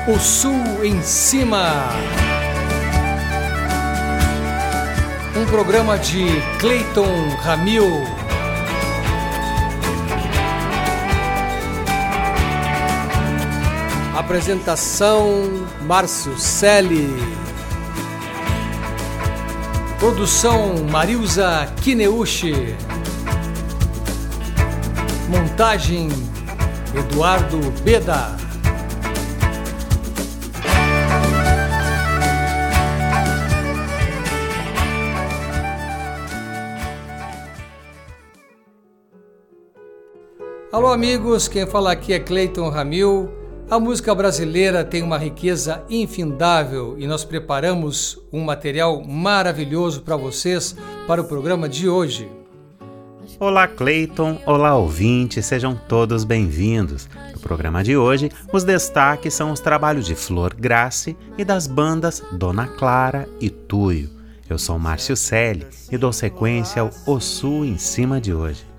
O Sul em Cima. Um programa de Cleiton Ramil. Apresentação Márcio Selle. Produção Marilza Kineuchi. Montagem Eduardo Beda. Alô amigos, quem fala aqui é Cleiton Ramil. A música brasileira tem uma riqueza infindável e nós preparamos um material maravilhoso para vocês para o programa de hoje. Olá Cleiton, olá ouvintes, sejam todos bem-vindos. No programa de hoje, os destaques são os trabalhos de Flor Grace e das bandas Dona Clara e Tuyo. Eu sou Márcio Selle e dou sequência ao O Sul em Cima de hoje.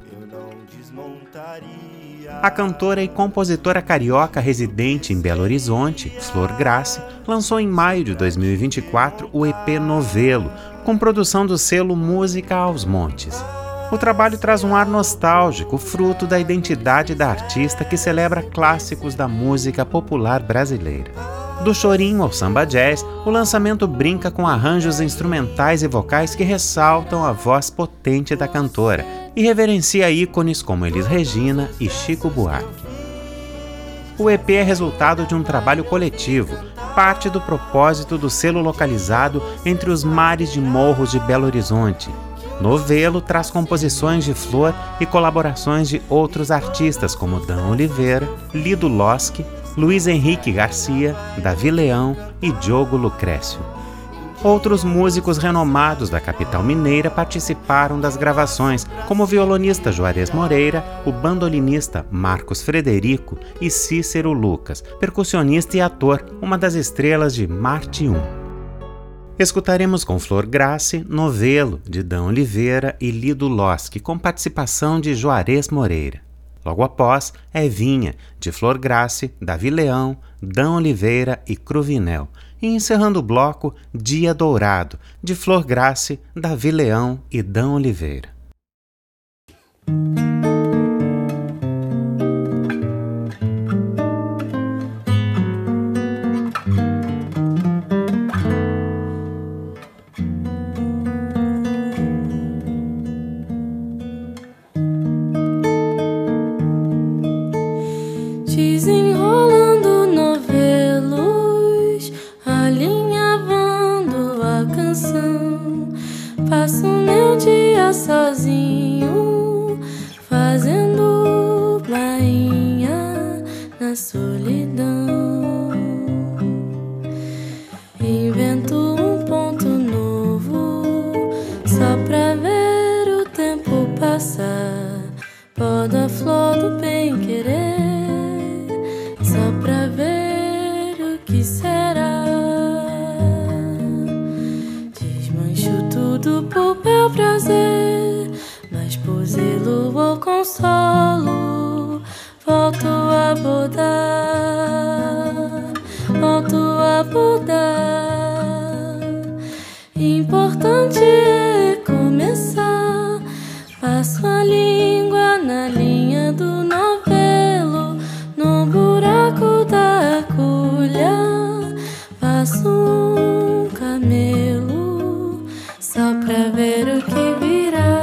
A cantora e compositora carioca residente em Belo Horizonte, Flor Grace, lançou em maio de 2024 o EP Novelo, com produção do selo Música aos Montes. O trabalho traz um ar nostálgico, fruto da identidade da artista que celebra clássicos da música popular brasileira. Do chorinho ao samba jazz, o lançamento brinca com arranjos instrumentais e vocais que ressaltam a voz potente da cantora e reverencia ícones como Elis Regina e Chico Buarque. O EP é resultado de um trabalho coletivo, parte do propósito do selo localizado entre os mares de morros de Belo Horizonte. Novelo traz composições de Flor e colaborações de outros artistas como Dan Oliveira, Lido Loschi, Luiz Henrique Garcia, Davi Leão e Diogo Lucrécio. Outros músicos renomados da capital mineira participaram das gravações, como o violonista Juarez Moreira, o bandolinista Marcos Frederico e Cícero Lucas, percussionista e ator, uma das estrelas de Marte 1. Escutaremos com Flor Grace, Novelo, de Dan Oliveira e Lido Loschi, com participação de Juarez Moreira. Logo após, Evinha, de Flor Grace, Davi Leão, Dan Oliveira e Cruvinel. E encerrando o bloco, Dia Dourado, de Flor Grace, Davi Leão e Dan Oliveira. Desenrolando novelos, alinhavando a canção. Passo meu dia sozinho, fazendo bainha na solidão. Invento um ponto novo, só pra ver o tempo passar. Podo a flor do bem-querer, só pra ver o que será. Desmancho tudo por meu prazer, mas por zelo ou consolo volto a bordar, volto a bordar. Importante é começar. Passo a língua na linha do novelo, no buraco da agulha, passo um camelo, só pra ver o que virá.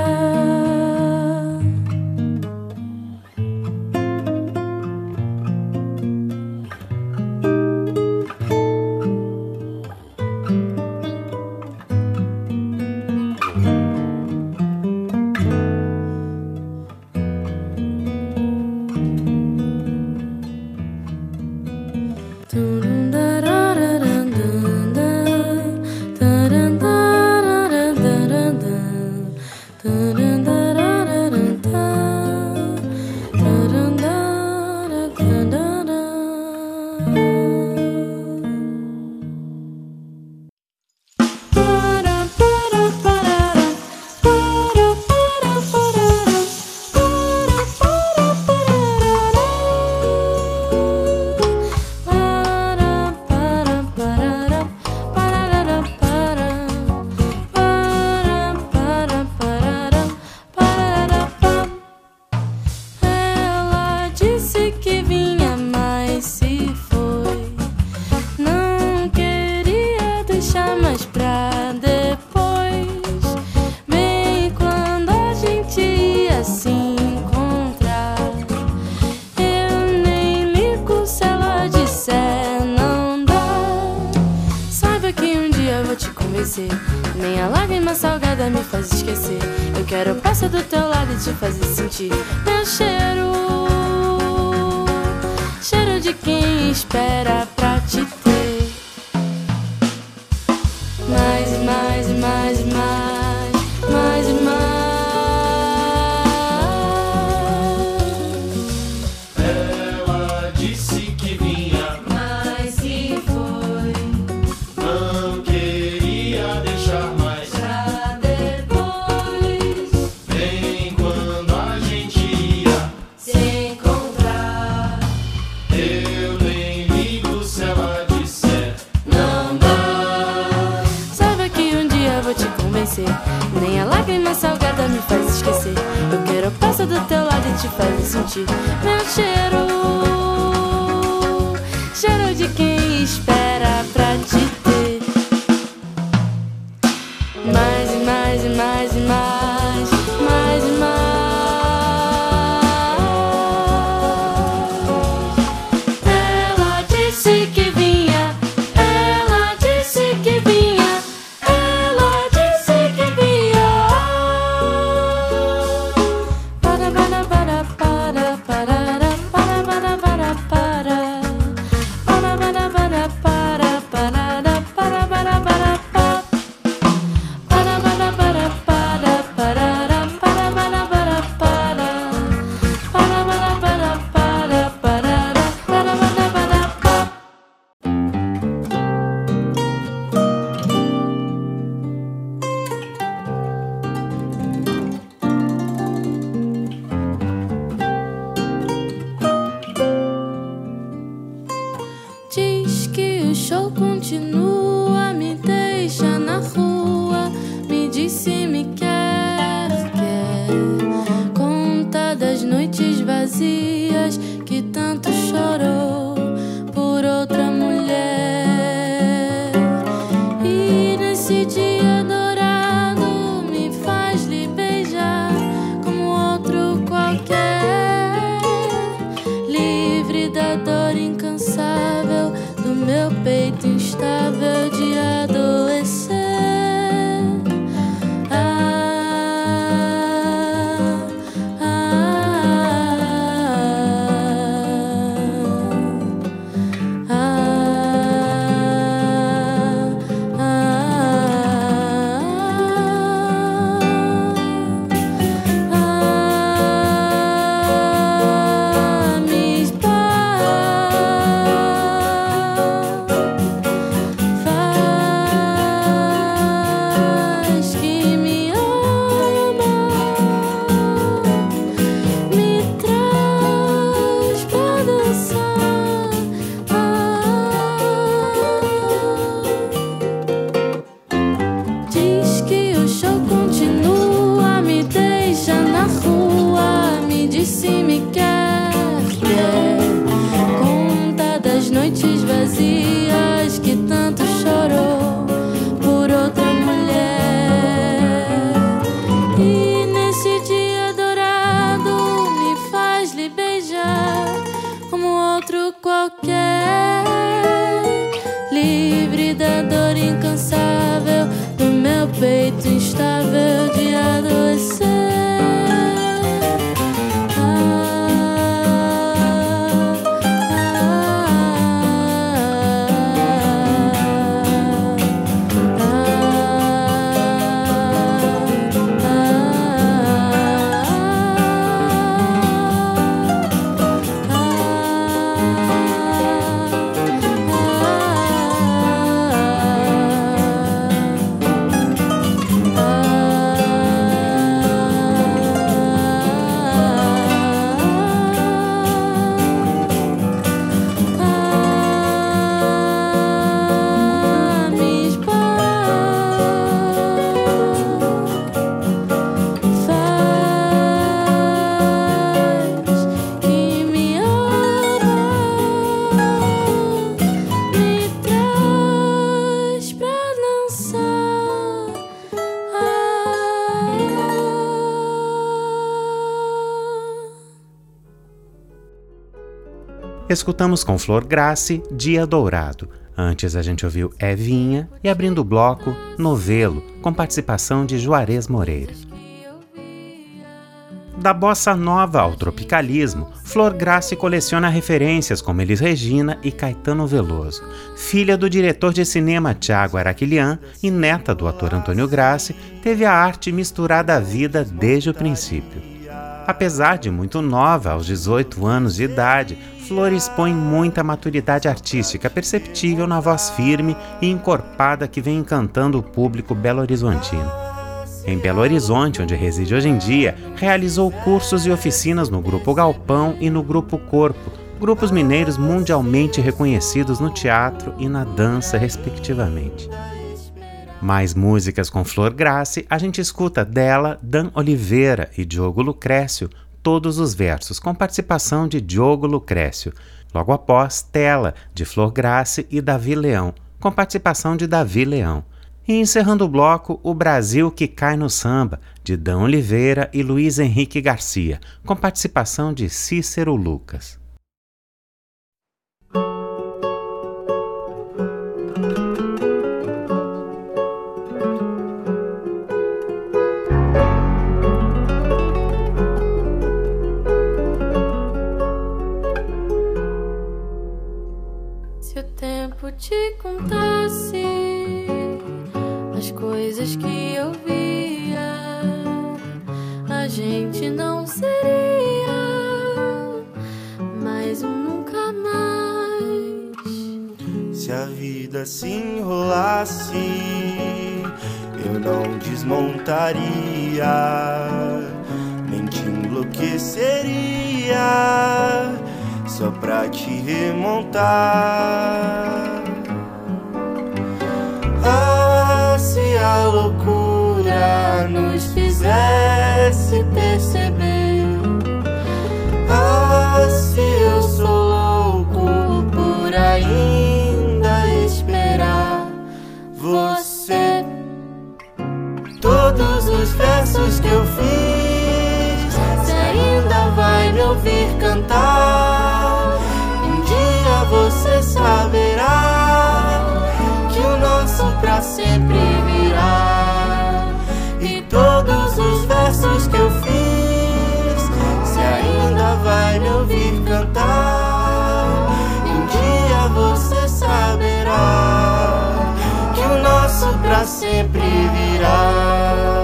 convencer, nem a lágrima salgada me faz esquecer. Eu quero passar do teu lado e te fazer sentir meu cheiro, cheiro de quem espera pra te ter. Mais e mais e mais e mais, mais e mais. Ela disse que vinha, Mas se foi não queria deixar mais. pra depois Bem quando a gente ia, se encontrar. eu nem ligo se ela disser. Não dá. Saiba que um dia eu vou te convencer, nem a lágrima salgada me faz esquecer. Eu quero passar do teu lado e te fazer sentir meu cheiro, cheiro de quem espera pra te ter. Mais e mais e mais e mais, mais e mais. Ela disse que vinha, ela disse que vinha, ela disse que vinha. Para para para para para para para para para para para para para para para para para para. Diz que o show continua, me deixa na rua, me diz se me quer, quer. Conta das noites vazias que tanto chorou por outra mulher. E nesse dia dourado me faz lhe beijar como outro qualquer, livre da dor incansável do meu peito instável de adoecer. Diz que o show continua, me deixa na rua, me diz se me quer, quer. Conta das noites vazias que tanto chorou por outra mulher. E nesse dia dourado me faz lhe beijar como outro qualquer, livre da dor incansável do meu peito instável de adoecer. Escutamos com Flor Grace, Dia Dourado. Antes a gente ouviu Evinha e, abrindo o bloco, Novelo, com participação de Juarez Moreira. Da bossa nova ao tropicalismo, Flor Grassi coleciona referências como Elis Regina e Caetano Veloso. Filha do diretor de cinema Thiago Araquilian e neta do ator Antônio Grassi, teve a arte misturada à vida desde o princípio. Apesar de muito nova, aos 18 anos de idade, Flor expõe muita maturidade artística perceptível na voz firme e encorpada que vem encantando o público belo-horizontino. Em Belo Horizonte, onde reside hoje em dia, realizou cursos e oficinas no Grupo Galpão e no Grupo Corpo, grupos mineiros mundialmente reconhecidos no teatro e na dança, respectivamente. Mais músicas com Flor Grassi, a gente escuta dela, Dan Oliveira e Diogo Lucrécio, Todos os Versos, com participação de Diogo Lucrécio. Logo após, Tela, de Flor Grassi e Davi Leão, com participação de Davi Leão. E encerrando o bloco, O Brasil que Cai no Samba, de Dan Oliveira e Luiz Henrique Garcia, com participação de Cícero Lucas. Se o tempo te contasse as coisas que eu via, a gente não seria mais um nunca mais. Se a vida se enrolasse, eu não desmontaria, nem te enlouqueceria, só pra te remontar. Se a loucura nos fizesse perceber, se eu sou louco por ainda esperar você. Todos os versos que eu fiz, se ainda vai me ouvir cantar, um dia você saberá que o nosso pra sempre virá. E todos os versos que eu fiz, se ainda vai me ouvir cantar, um dia você saberá que o nosso pra sempre virá.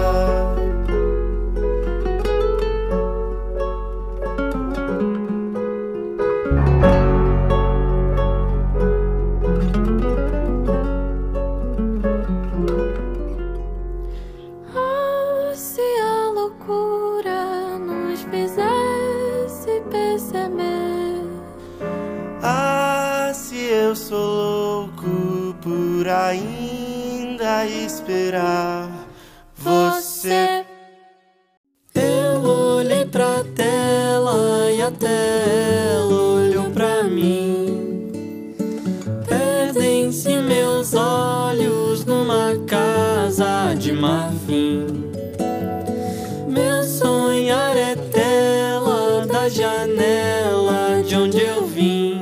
Eu sou louco por ainda esperar você. Eu olhei pra tela e a tela olhou pra mim. Perdem-se meus olhos numa casa de marfim. Meu sonhar é tela da janela de onde eu vim.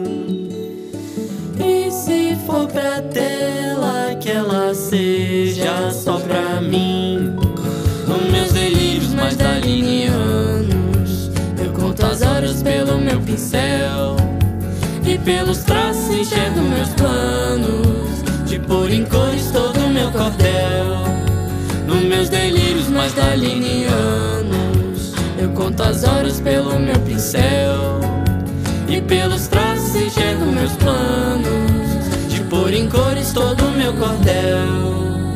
Se for pra tela, que ela seja só pra mim. Nos meus delírios mais dalinianos, eu conto as horas pelo meu pincel, e pelos traços enxergo meus planos, de pôr em cores todo o meu cordel. Nos meus delírios mais dalinianos, eu conto as horas pelo meu pincel, e pelos traços enxergo meus planos, pôr em cores todo o meu cordel.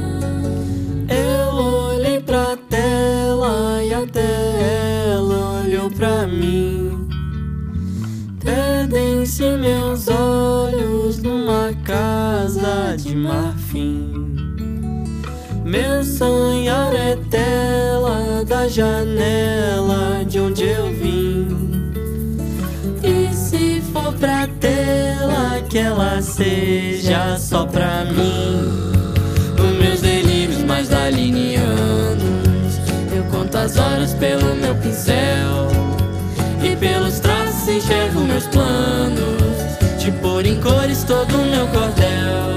Eu olhei pra tela e a tela olhou pra mim. Perdem-se meus olhos numa casa de marfim. Meu sonhar é tela da janela de onde eu vim. E se for pra tela, que ela seja só pra mim. Nos meus delírios mais dalinianos, eu conto as horas pelo meu pincel, e pelos traços enxergo meus planos, de pôr em cores todo o meu cordel.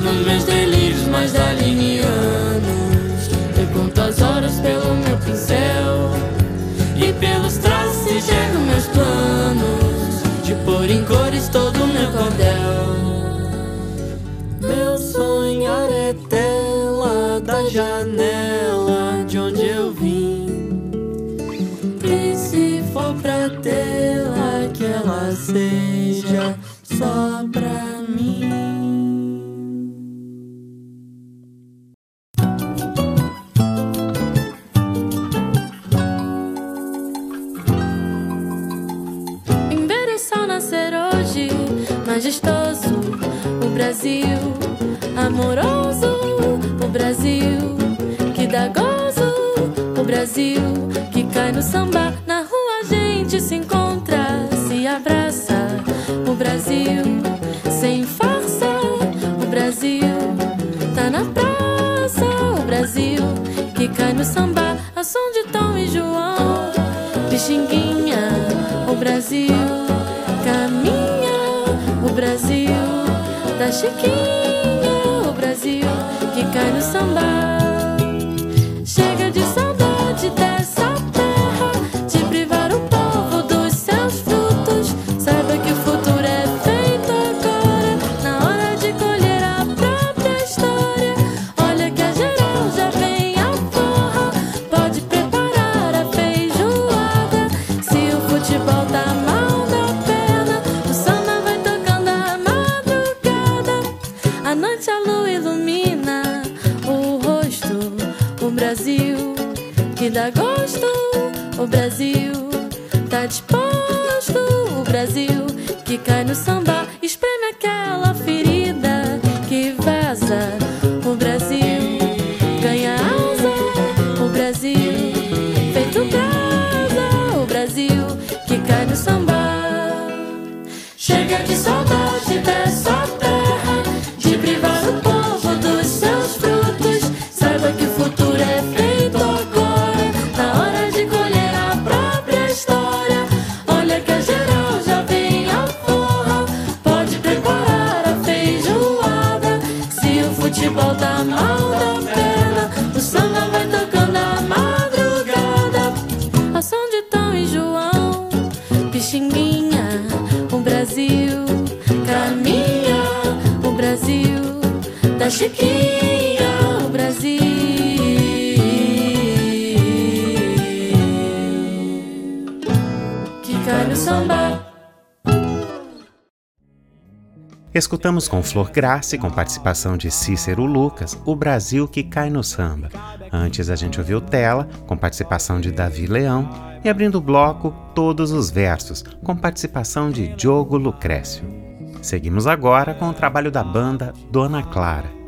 Nos meus delírios mais dalinianos, eu conto as horas pelo meu pincel e pelos traços enxergo meus planos de pôr em cores todo o meu cordel. Meu sonhar é tela da janela de onde eu vim, e se for pra tela, que ela seja só pra mim. Em ver o sol nascer hoje, majestoso, o Brasil amoroso, o Brasil que dá gozo, o Brasil que cai no samba. Na rua a gente se encontra, se abraça, o Brasil sem farsa, o Brasil tá na praça, o Brasil que cai no samba ao som de Tom e João, Pixinguinha, o Brasil caminha, o Brasil da Chiquinha, o Brasil que cai no samba. Chega de saudade dessa terra, de privar o povo dos seus frutos. Saiba que o futuro é feito agora, na hora de colher a própria história. Olha que a geral já vem a forra, pode preparar a feijoada. Se o futebol tá mal da perna, o samba vai tocando a madrugada. À noite a lua ilumina o rosto, o Brasil que dá gosto, o Brasil tá disposto, o Brasil que cai no samba, espreme aquela ferida que vaza, o Brasil ganha asa, o Brasil feito brasa, o Brasil que cai no samba. Chega de saudade dessa terra, de privar o povo dos seus frutos. Saiba que o futuro é feito agora, na hora de colher a própria história. Olha que a geral já vem a forra, pode preparar a feijoada. Se o futebol tá mal da perna, o samba vai tocando a madrugada. Ao som de Tom e João, Pixinguinha, o Brasil caminha, o Brasil da Chiquinha, o Brasil que cai no samba. Escutamos com Flor Grace, com participação de Cícero Lucas, O Brasil que Cai no Samba. Antes a gente ouviu Tela, com participação de Davi Leão, e abrindo o bloco Todos os Versos, com participação de Diogo Lucrécio. Seguimos agora com o trabalho da banda Dona Clara.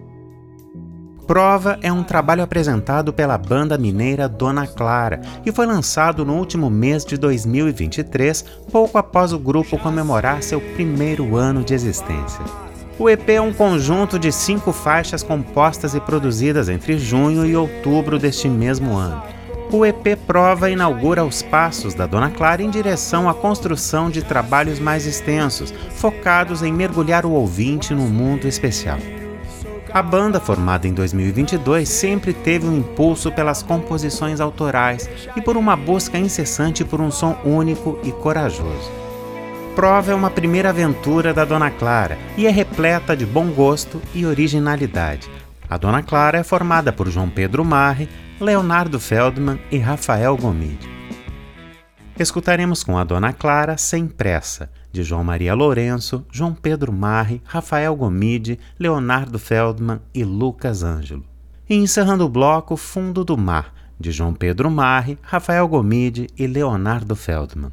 Prova é um trabalho apresentado pela banda mineira Dona Clara e foi lançado no último mês de 2023, pouco após o grupo comemorar seu primeiro ano de existência. O EP é um conjunto de 5 faixas compostas e produzidas entre junho e outubro deste mesmo ano. O EP Prova inaugura os passos da Dona Clara em direção à construção de trabalhos mais extensos, focados em mergulhar o ouvinte no mundo especial. A banda, formada em 2022, sempre teve um impulso pelas composições autorais e por uma busca incessante por um som único e corajoso. Prova é uma primeira aventura da Dona Clara e é repleta de bom gosto e originalidade. A Dona Clara é formada por João Pedro Marri, Leonardo Feldman e Rafael Gomide. Escutaremos com a Dona Clara Sem Pressa, de João Maria Lourenço, João Pedro Marri, Rafael Gomide, Leonardo Feldman e Lucas Ângelo. E encerrando o bloco, Fundo do Mar, de João Pedro Marri, Rafael Gomide e Leonardo Feldman.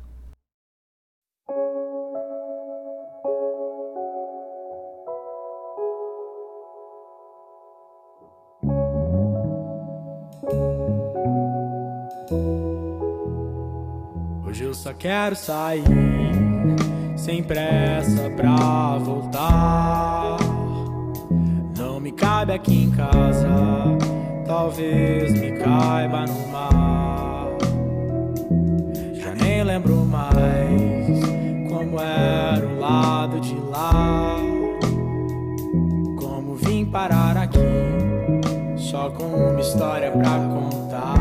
Hoje eu só quero sair, sem pressa pra voltar. Não me cabe aqui em casa, talvez me caiba no mar. Já nem lembro mais como era o lado de lá, como uma história pra contar.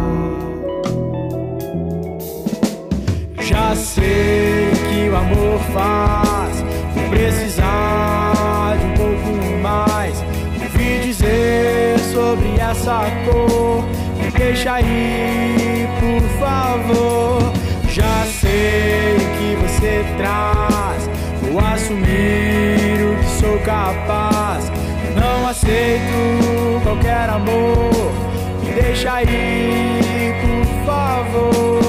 Já sei que o amor faz por precisar de um pouco mais. Ouvi dizer sobre essa cor, me deixa ir, por favor. Já sei o que você traz, vou assumir o que sou capaz. Não aceito qualquer amor, me deixa ir, por favor.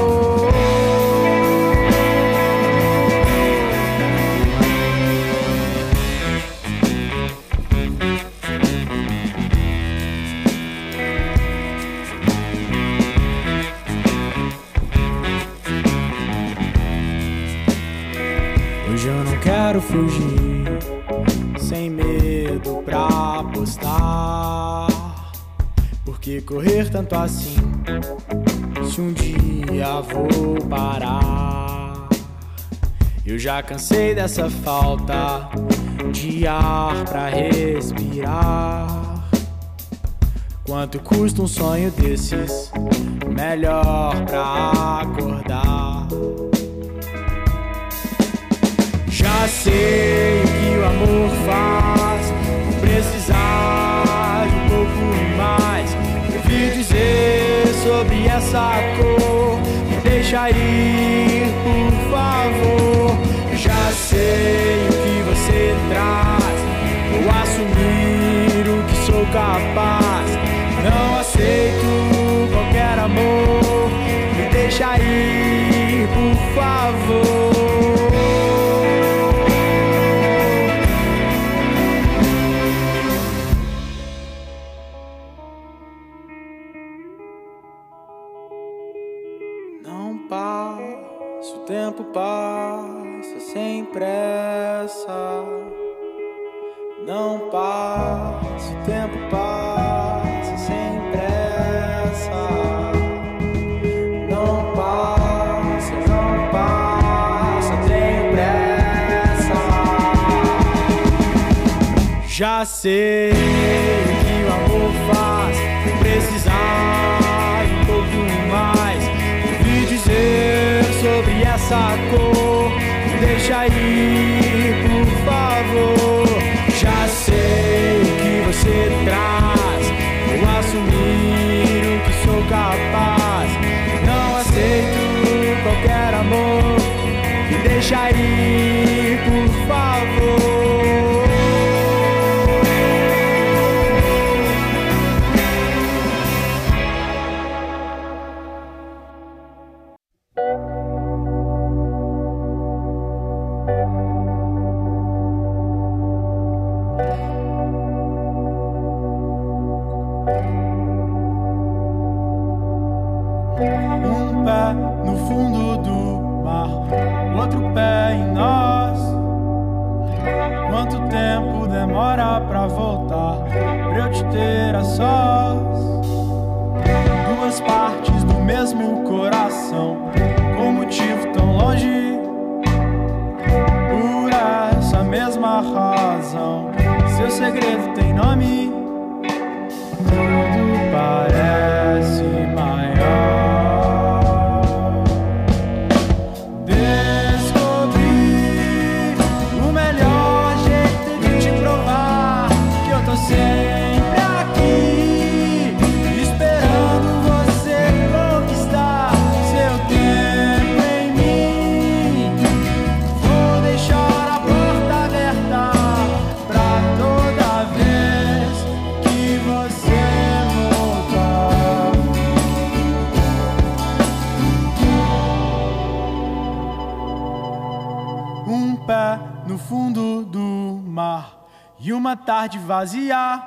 Hoje eu não quero fugir, sem medo pra apostar. Por que correr tanto assim, se um dia vou parar? Eu já cansei dessa falta de ar pra respirar. Quanto custa um sonho desses, melhor pra acordar. Já sei o que o amor faz, por precisar de um pouco mais. Ouvi dizer sobre essa cor, me deixa ir, por favor. Já sei o que você traz, vou assumir o que sou capaz. Não aceito qualquer amor, me deixa ir, por favor. O tempo passa sem pressa. Não passa, o tempo passa sem pressa. Não passa, tenho pressa. Já sei o que o amor faz, precisar de um pouco mais. Ouvi dizer sobre essa cor, me deixa ir, por favor. Já sei o que você traz, vou assumir o que sou capaz. Não aceito qualquer amor, me deixa ir, por favor. Um pé no fundo do mar, outro pé em nós. Quanto tempo demora pra voltar, pra eu te ter a sós? Duas partes do mesmo coração, com motivo tão longe. Por essa mesma razão, seu segredo tem nome. Tudo parece maior. Sempre aqui, esperando você conquistar seu tempo em mim. Vou deixar a porta aberta pra toda vez que você voltar. Um pé no fundo do mar e uma tarde vazia.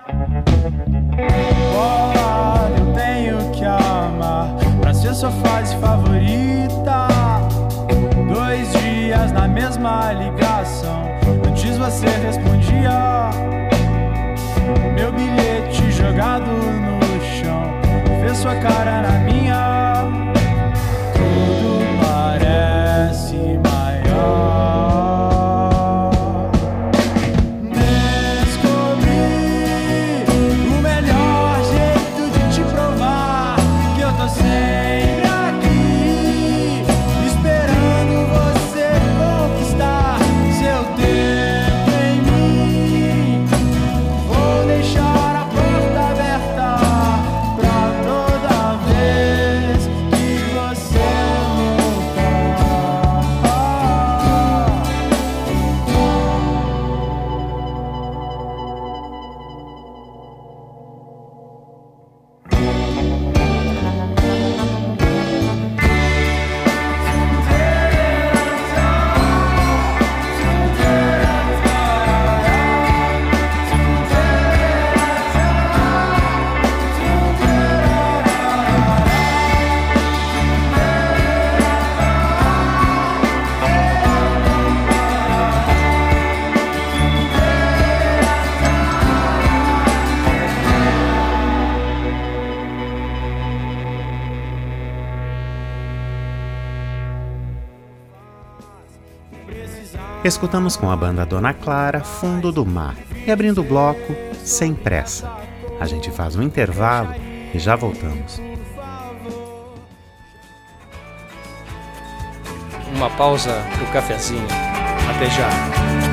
Bola, eu tenho que amar pra ser sua fase favorita. 2 dias na mesma ligação, antes você respondia. Meu bilhete jogado no chão fez sua cara na minha. Tudo parece maior. Descobri o melhor jeito de te Escutamos com a banda Dona Clara, Fundo do Mar. E abrindo o bloco, Sem Pressa. A gente faz um intervalo e já voltamos. Uma pausa pro cafezinho. Até já.